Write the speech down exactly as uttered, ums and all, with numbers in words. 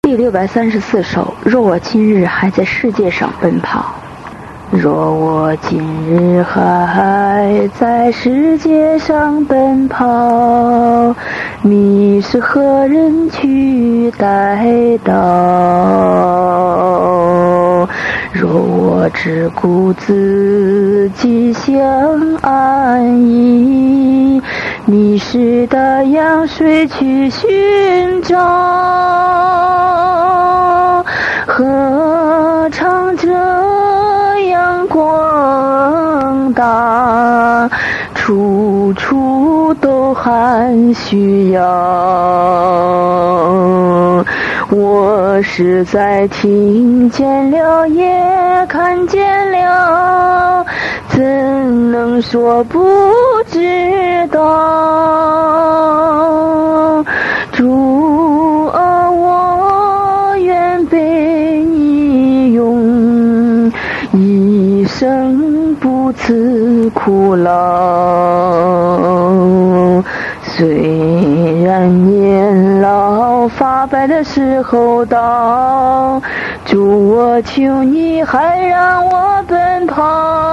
第六百三十四首，若我今日还在世界上奔跑。若我今日还在世界上奔跑，你是何人去代到？若我只顾自己想安逸，你是大洋谁去寻找？何尝这样广大，处处都还需要？我实在听见了也看见了，怎能说不知道？主啊，我愿被你用一生不辞苦劳。虽然年老发白的时候到，主我求你还让我奔跑。